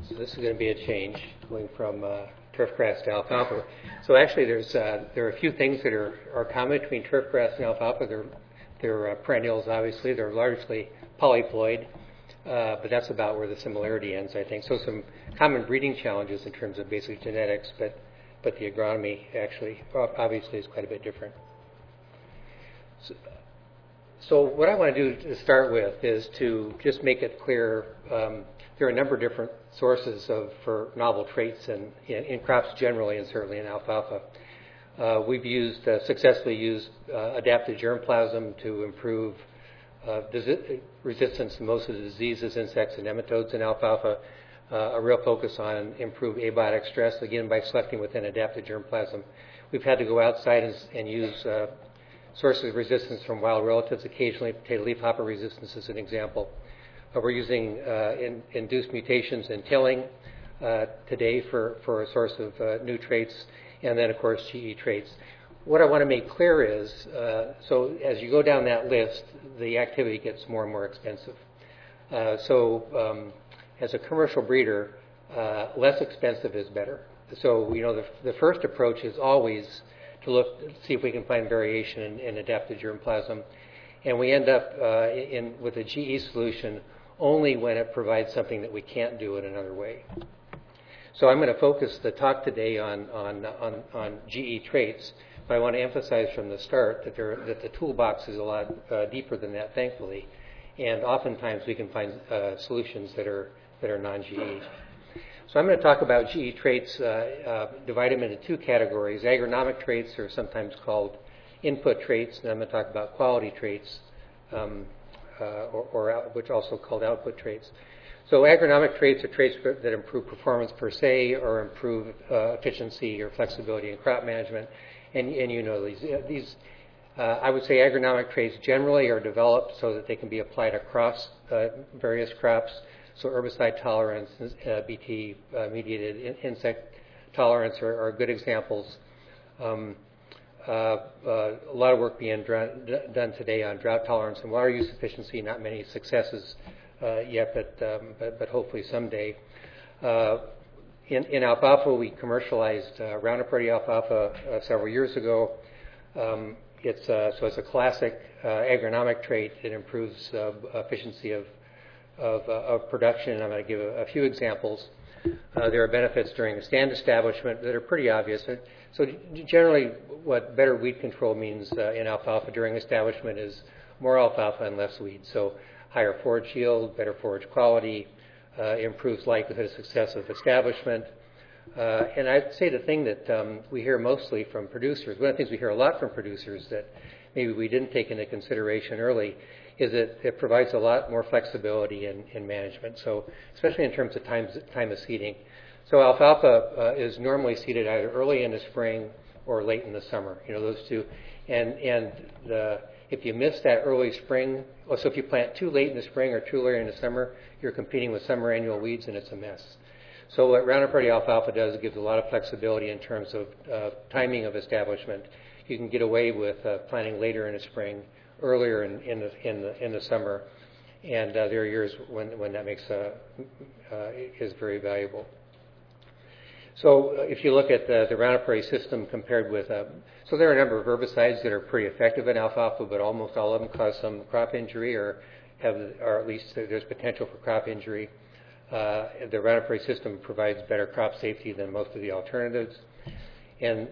So this is going to be a change going from turfgrass to alfalfa. So actually, there are a few things that are common between turfgrass and alfalfa. They're perennials, obviously. They're largely polyploid, but that's about where the similarity ends, I think. So some common breeding challenges in terms of basic genetics, but the agronomy actually obviously is quite a bit different. So what I want to do to start with is to just make it clear there are a number of different sources for novel traits in crops generally, and certainly in alfalfa. We've successfully used adapted germplasm to improve resistance to most of the diseases, insects, and nematodes in alfalfa. A real focus on improved abiotic stress, again, by selecting within adapted germplasm. We've had to go outside and use sources of resistance from wild relatives occasionally. Potato leafhopper resistance is an example. We're using induced mutations in tilling today for a source of new traits, and then, of course, GE traits. What I want to make clear is, so as you go down that list, the activity gets more and more expensive. As a commercial breeder, less expensive is better. So, the first approach is always to see if we can find variation in adapted germplasm. And we end up with a GE solution only when it provides something that we can't do in another way. So I'm going to focus the talk today on GE traits, but I want to emphasize from the start that the toolbox is a lot deeper than that, thankfully. And oftentimes we can find solutions that are non-GE. So I'm going to talk about GE traits, divide them into two categories. Agronomic traits are sometimes called input traits, and I'm going to talk about quality traits, which are also called output traits. So agronomic traits are traits that improve performance per se, or improve efficiency or flexibility in crop management. And you know these. I would say agronomic traits generally are developed so that they can be applied across various crops. So herbicide tolerance, Bt-mediated insect tolerance are good examples. A lot of work being done today on drought tolerance and water use efficiency. Not many successes yet, but hopefully someday. In alfalfa, we commercialized Roundup Ready alfalfa several years ago. It's a classic agronomic trait. It improves efficiency of production. I'm going to give a few examples. There are benefits during the stand establishment that are pretty obvious. So generally, what better weed control means in alfalfa during establishment is more alfalfa and less weeds. So higher forage yield, better forage quality, improves likelihood of success of establishment. And I'd say the thing that we hear mostly from producers, one of the things we hear a lot from producers that maybe we didn't take into consideration early, is that it provides a lot more flexibility in management. So especially in terms of time of seeding. So alfalfa is normally seeded either early in the spring or late in the summer. Those two. And if you miss that early spring, so if you plant too late in the spring or too early in the summer, you're competing with summer annual weeds, and it's a mess. So what Roundup Ready alfalfa does, it gives a lot of flexibility in terms of timing of establishment. You can get away with planting later in the spring, earlier in the summer, and there are years when that is very valuable. So if you look at the Roundup Ready system compared with, so there are a number of herbicides that are pretty effective in alfalfa, but almost all of them cause some crop injury or at least there's potential for crop injury. The Roundup Ready system provides better crop safety than most of the alternatives. And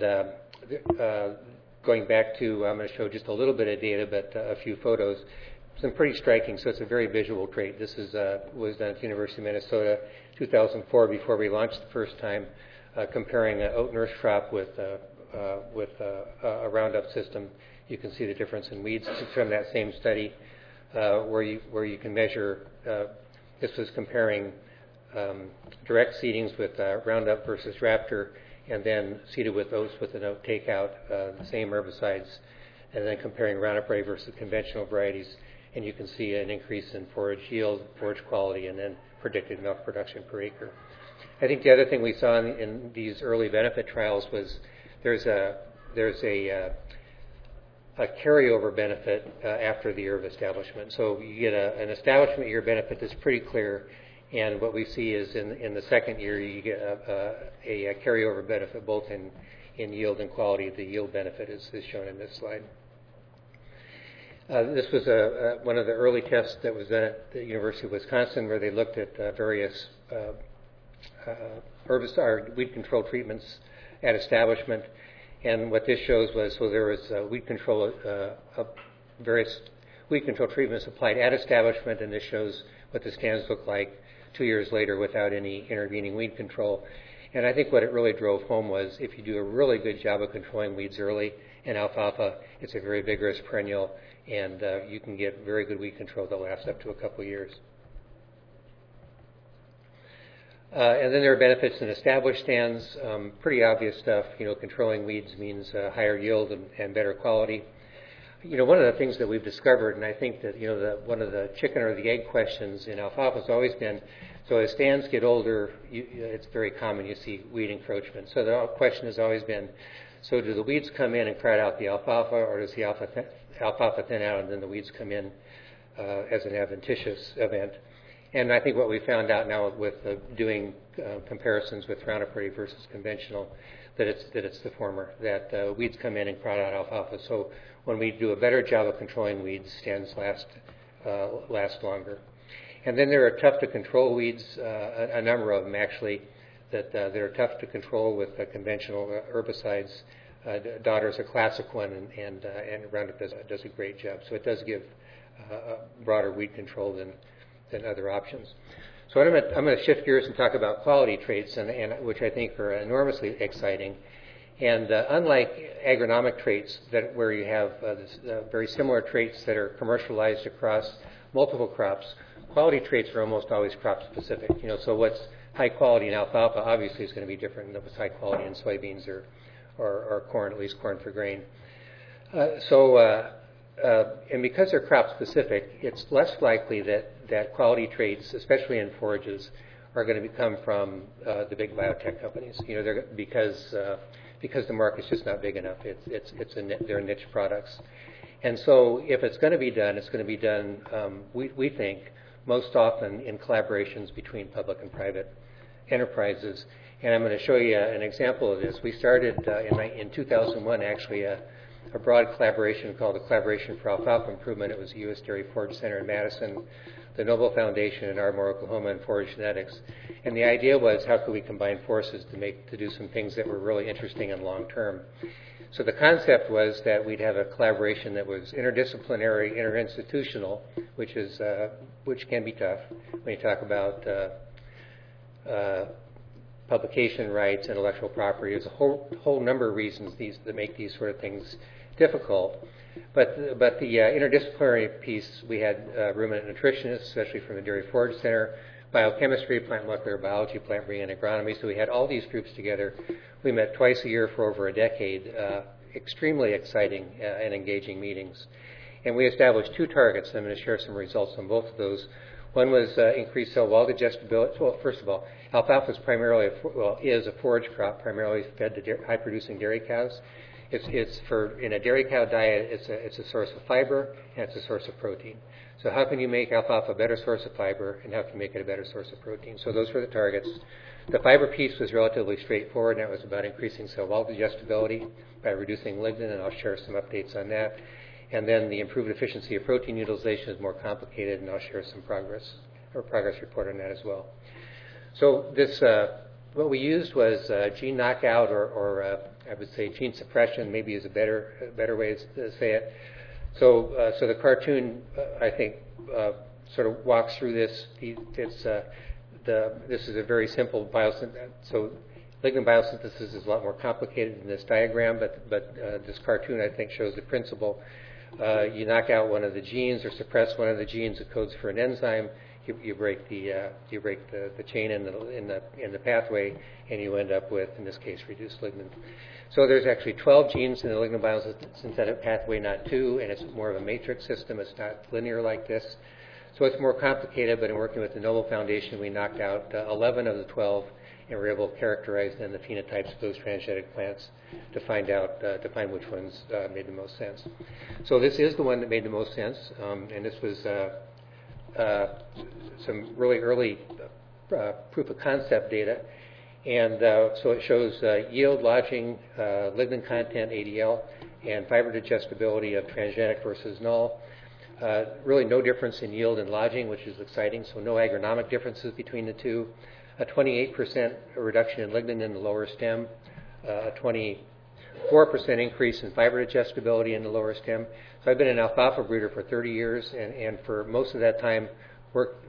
going back to, I'm going to show just a little bit of data, but a few photos. Some pretty striking, so it's a very visual trait. This was done at the University of Minnesota, 2004, before we launched the first time, comparing an oat nurse crop with a Roundup system. You can see the difference in weeds from that same study, where you can measure. This was comparing direct seedings with Roundup versus Raptor, and then seeded with oats with an oat takeout, the same herbicides, and then comparing Roundup Ready versus conventional varieties, and you can see an increase in forage yield, forage quality, and then predicted milk production per acre. I think the other thing we saw in these early benefit trials was there's a carryover benefit after the year of establishment. So you get an establishment year benefit that's pretty clear, And what we see is in the second year you get a carryover benefit both in yield and quality. The yield benefit is shown in this slide. This was one of the early tests that was done at the University of Wisconsin, where they looked at various weed control treatments at establishment. And what this shows was, so there was various weed control treatments applied at establishment, and this shows what the stands look like 2 years later without any intervening weed control. And I think what it really drove home was if you do a really good job of controlling weeds early in alfalfa, it's a very vigorous perennial, and you can get very good weed control that lasts up to a couple years. And then there are benefits in established stands. Pretty obvious stuff. Controlling weeds means higher yield and better quality. One of the things that we've discovered, and I think that one of the chicken or the egg questions in alfalfa has always been, so as stands get older, it's very common you see weed encroachment. So the question has always been, so do the weeds come in and crowd out the alfalfa, or does the alfalfa thin out and then the weeds come in as an adventitious event? And I think what we found out now with doing comparisons with Roundup Ready versus conventional, that it's the former, that weeds come in and crowd out alfalfa. So when we do a better job of controlling weeds, stands last longer. And then there are tough to control weeds, a number of them actually, that are tough to control with conventional herbicides. Dodder is a classic one, and Roundup does a great job. So it does give broader weed control than other options. So I'm going to shift gears and talk about quality traits, and which I think are enormously exciting. And unlike agronomic traits, where you have very similar traits that are commercialized across multiple crops, quality traits are almost always crop specific. So what's high quality in alfalfa obviously is going to be different than what's high quality in soybeans or corn, at least corn for grain. And because they're crop specific, it's less likely that quality traits, especially in forages, are going to come from the big biotech companies. Because the market's just not big enough. They're niche products. And so if it's going to be done, it's going to be done, we think, most often in collaborations between public and private enterprises. And I'm going to show you an example of this. We started in 2001, actually, a broad collaboration called the Collaboration for Alfalfa Improvement. It was the U.S. Dairy Forage Center in Madison, the Noble Foundation in Ardmore, Oklahoma, and Forage Genetics. And the idea was, how could we combine forces to do some things that were really interesting and long-term? So the concept was that we'd have a collaboration that was interdisciplinary, interinstitutional, which can be tough when you talk about publication rights, intellectual property. There's a whole number of reasons that make these sort of things difficult. But the interdisciplinary piece, we had ruminant nutritionists, especially from the Dairy Forage Center, biochemistry, plant molecular biology, plant breeding, and agronomy. So we had all these groups together. We met twice a year for over a decade. Extremely exciting and engaging meetings. And we established two targets. I'm going to share some results on both of those. One was increased cell wall digestibility. Well, first of all, alfalfa is is a forage crop primarily fed to high-producing dairy cows. In a dairy cow diet, it's a source of fiber and it's a source of protein. So how can you make alfalfa a better source of fiber, and how can you make it a better source of protein? So those were the targets. The fiber piece was relatively straightforward, and that was about increasing cell wall digestibility by reducing lignin, and I'll share some updates on that. And then the improved efficiency of protein utilization is more complicated, and I'll share some progress report on that as well. So this, what we used was gene knockout, or I would say gene suppression, maybe is a better way to say it. So the cartoon, I think, sort of walks through this. This is a very simple biosynthesis. So lignin biosynthesis is a lot more complicated than this diagram, but this cartoon, I think, shows the principle. You knock out one of the genes or suppress one of the genes that codes for an enzyme. You break the chain in the pathway, and you end up with, in this case, reduced lignin. So there's actually 12 genes in the lignin biosynthetic pathway, not 2, and it's more of a matrix system. It's not linear like this. So it's more complicated, but in working with the Noble Foundation, we knocked out 11 of the 12, and were able to characterize then the phenotypes of those transgenic plants to find which ones made the most sense. So this is the one that made the most sense, and this was some really early proof of concept data. And so it shows yield, lodging, lignin content, ADL, and fiber digestibility of transgenic versus null. Really no difference in yield and lodging, which is exciting, so no agronomic differences between the two. A 28% reduction in lignin in the lower stem, a 24% increase in fiber digestibility in the lower stem. So I've been an alfalfa breeder for 30 years, and for most of that time worked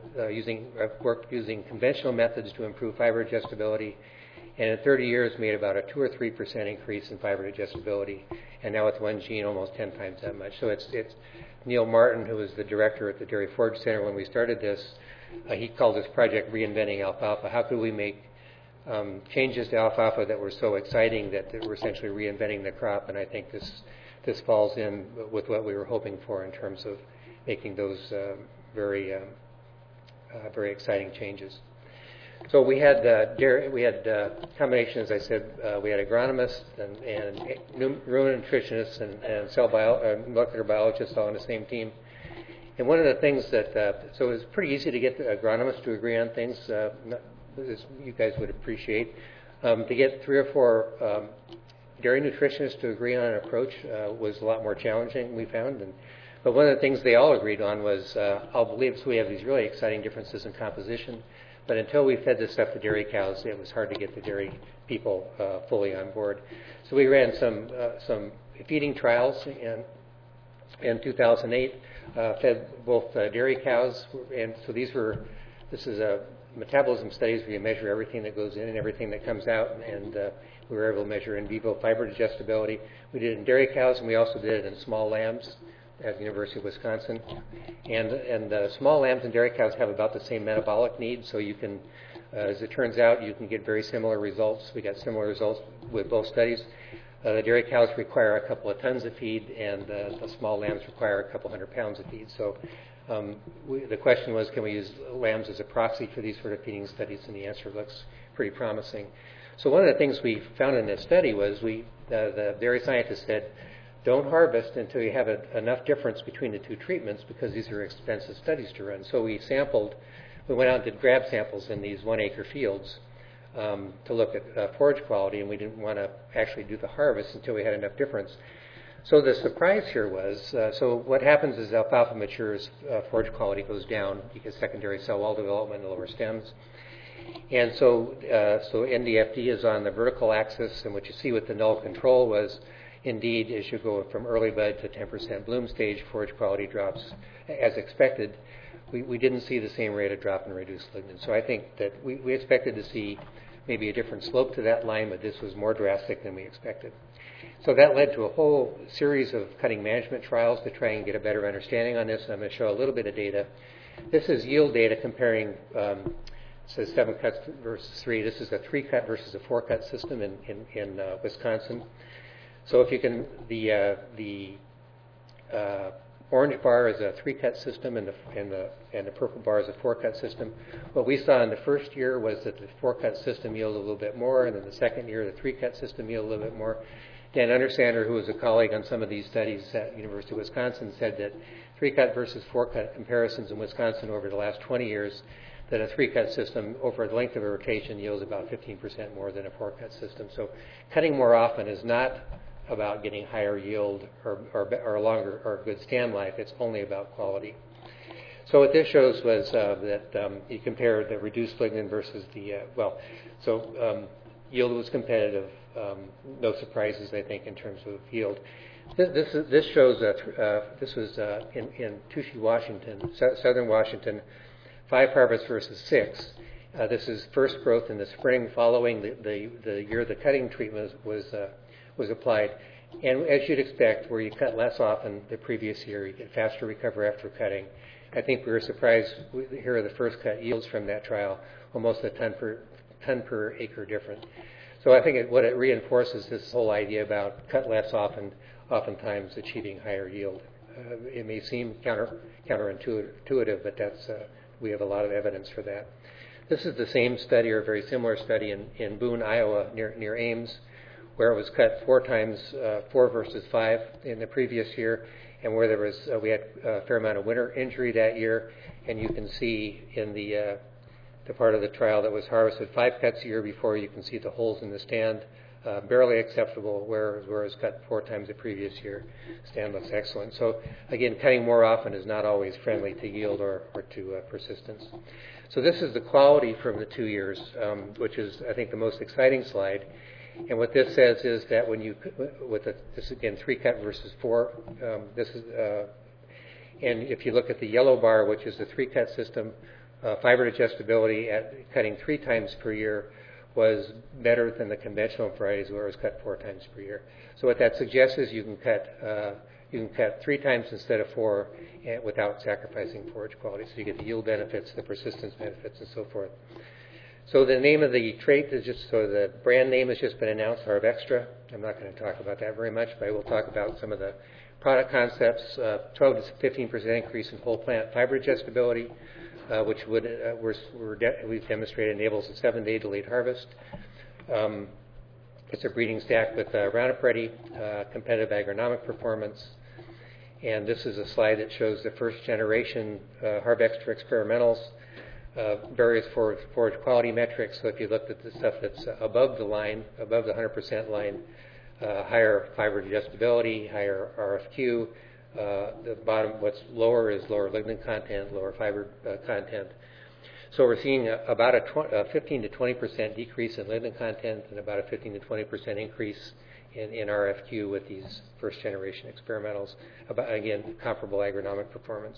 using conventional methods to improve fiber digestibility, and in 30 years made about a 2 or 3% increase in fiber digestibility, and now with one gene almost 10 times that much. So it's Neil Martin, who was the director at the Dairy Forage Center when we started this. He called this project Reinventing Alfalfa. How could we make changes to alfalfa that were so exciting that we're essentially reinventing the crop? And I think this falls in with what we were hoping for in terms of making those very exciting changes. So we had combination, as I said, we had agronomists and rumen nutritionists and molecular biologists all on the same team. And one of the things that, so it was pretty easy to get the agronomists to agree on things, as you guys would appreciate. To get 3 or 4 dairy nutritionists to agree on an approach was a lot more challenging, we found. But one of the things they all agreed on was, I'll believe, so we have these really exciting differences in composition, but until we fed this stuff to dairy cows, it was hard to get the dairy people fully on board. So we ran some feeding trials in 2008, fed both dairy cows, and so this is a metabolism studies where you measure everything that goes in and everything that comes out, and we were able to measure in vivo fiber digestibility. We did it in dairy cows, and we also did it in small lambs at the University of Wisconsin. And small lambs and dairy cows have about the same metabolic needs, so you can, as it turns out, you can get very similar results. We got similar results with both studies. The dairy cows require a couple of tons of feed, and the small lambs require a couple 100 pounds of feed. So the question was, can we use lambs as a proxy for these sort of feeding studies? And the answer looks pretty promising. So one of the things we found in this study was the dairy scientists said, don't harvest until you have enough difference between the two treatments, because these are expensive studies to run. So we went out and did grab samples in these 1-acre fields to look at forage quality, and we didn't want to actually do the harvest until we had enough difference. So the surprise here was, so what happens is alfalfa matures, forage quality goes down because secondary cell wall development in the lower stems. And so NDFD is on the vertical axis, and what you see with the null control was, indeed, as you go from early bud to 10% bloom stage, forage quality drops as expected. We didn't see the same rate of drop in reduced lignin. So I think that we expected to see maybe a different slope to that line, but this was more drastic than we expected. So that led to a whole series of cutting management trials to try and get a better understanding on this. And I'm going to show a little bit of data. This is yield data comparing, says 7 cuts versus 3. This is a 3-cut versus a 4-cut system in Wisconsin. So if you can, the orange bar is a 3-cut system, and the purple bar is a 4-cut system. What we saw in the first year was that the 4-cut system yielded a little bit more, and then the second year, the 3-cut system yielded a little bit more. Dan Undersander, who was a colleague on some of these studies at University of Wisconsin, said that 3-cut versus 4-cut comparisons in Wisconsin over the last 20 years, that a 3-cut system over the length of a rotation yields about 15% more than a 4-cut system. So cutting more often is not about getting higher yield or longer or good stand life. It's only about quality. So what this shows was that you compare the reduced lignin versus the yield was competitive. No surprises, I think, in terms of yield. This shows this was in Touchy, Washington, southern Washington, 5 harvests versus 6. This is first growth in the spring following the year the cutting treatment was applied. And as you'd expect, where you cut less often the previous year, you get faster recovery after cutting. I think we were surprised. Here are the first cut yields from that trial, almost a ton per acre different. So I think what it reinforces this whole idea about cut less often, oftentimes achieving higher yield. It may seem counterintuitive, but we have a lot of evidence for that. This is the same study, or a very similar study, in Boone, Iowa, near Ames, where it was cut 4 times, 4 versus 5 in the previous year, and where there was we had a fair amount of winter injury that year, and you can see in the the part of the trial that was harvested 5 cuts a year before. You can see the holes in the stand, barely acceptable, whereas cut 4 times the previous year. Stand looks excellent. So again, cutting more often is not always friendly to yield or to persistence. So this is the quality from the 2 years, which is, I think, the most exciting slide. And what this says is that when you, this again, 3 cut versus 4, and if you look at the yellow bar, which is the 3 cut system, fiber digestibility at cutting 3 times per year was better than the conventional varieties where it was cut 4 times per year. So what that suggests is you can cut 3 times instead of 4 without sacrificing forage quality. So you get the yield benefits, the persistence benefits, and so forth. So the name of the trait is just, so the brand name has just been announced, HarvXtra. I'm not going to talk about that very much, but I will talk about some of the product concepts. 12 to 15% increase in whole plant fiber digestibility, which we've demonstrated enables a 7-day delayed harvest. It's a breeding stack with Roundup Ready, competitive agronomic performance. And this is a slide that shows the first generation HarvXtra experimentals, various forage quality metrics. So if you looked at the stuff that's above the line, above the 100% line, higher fiber digestibility, higher RFQ. The bottom, what's lower, is lower lignin content, lower fiber content. So we're seeing about a 15 to 20% decrease in lignin content and about a 15 to 20% increase in RFQ with these first generation experimentals. Again, comparable agronomic performance.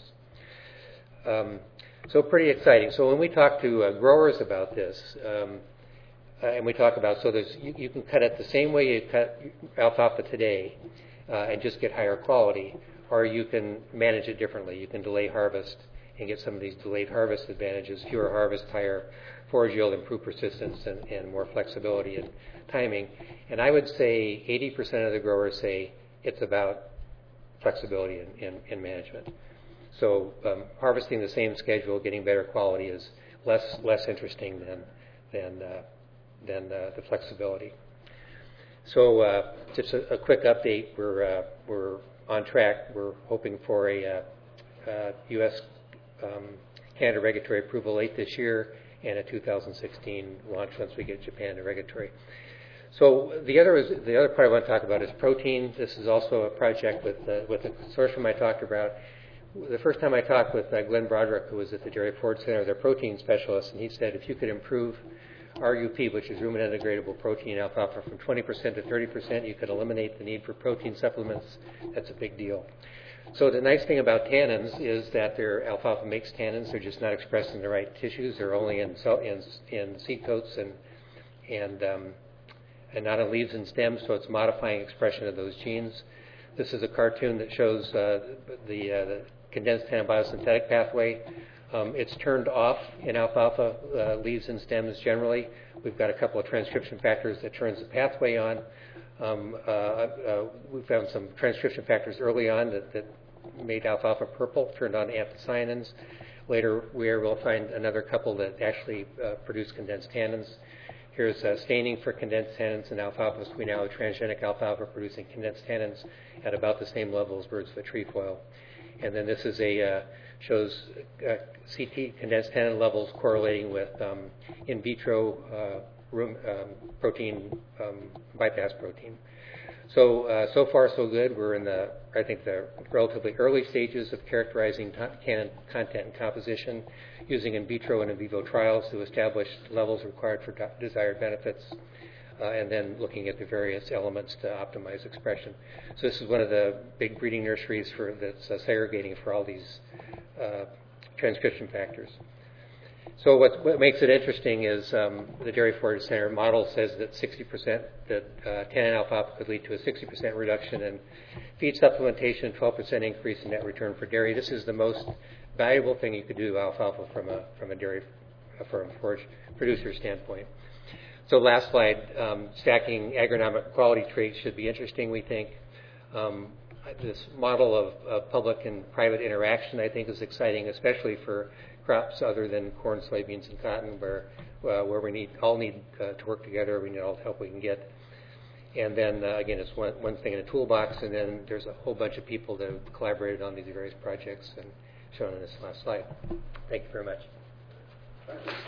So pretty exciting. So when we talk to growers about this, and we talk about, so you can cut it the same way you cut alfalfa today and just get higher quality, or you can manage it differently. You can delay harvest and get some of these delayed harvest advantages, fewer harvest, higher forage yield, improved persistence, and more flexibility and timing. And I would say 80% of the growers say it's about flexibility in management. So harvesting the same schedule, getting better quality is less interesting than the flexibility. So just a quick update. We're on track. We're hoping for a U.S. Canada regulatory approval late this year and a 2016 launch once we get Japan to regulatory. So the other part I want to talk about is protein. This is also a project with the consortium I talked about. The first time I talked with Glenn Broderick, who was at the Dairy Forage Center, their protein specialist, and he said if you could improve RUP, which is ruminant integrated protein alfalfa, from 20% to 30%, you could eliminate the need for protein supplements. That's a big deal. So the nice thing about tannins is that their alfalfa makes tannins. They're just not expressed in the right tissues. They're only in seed coats and not in leaves and stems, so it's modifying expression of those genes. This is a cartoon that shows the condensed tannin biosynthetic pathway. It's turned off in alfalfa leaves and stems generally. We've got a couple of transcription factors that turns the pathway on. We found some transcription factors early on that made alfalfa purple, turned on anthocyanins. Later, we'll find another couple that actually produce condensed tannins. Here's staining for condensed tannins in alfalfa. So we now have transgenic alfalfa producing condensed tannins at about the same level as birds foot trefoil. And then this is shows CT condensed tannin levels correlating with in vitro protein, bypass protein. So far so good. We're in the relatively early stages of characterizing tannin content and composition using in vitro and in vivo trials to establish levels required for desired benefits, and then looking at the various elements to optimize expression. So this is one of the big breeding nurseries that's segregating for all these transcription factors. So what makes it interesting is the Dairy Forage Center model says that 60% tannin alfalfa could lead to a 60% reduction in feed supplementation, 12% increase in net return for dairy. This is the most valuable thing you could do to alfalfa from a forage producer standpoint. So last slide, stacking agronomic quality traits should be interesting, we think. This model of public and private interaction, I think, is exciting, especially for crops other than corn, soybeans, and cotton, where we all need to work together. We need all the help we can get. And then, again, it's one thing in a toolbox, and then there's a whole bunch of people that have collaborated on these various projects and shown in this last slide. Thank you very much.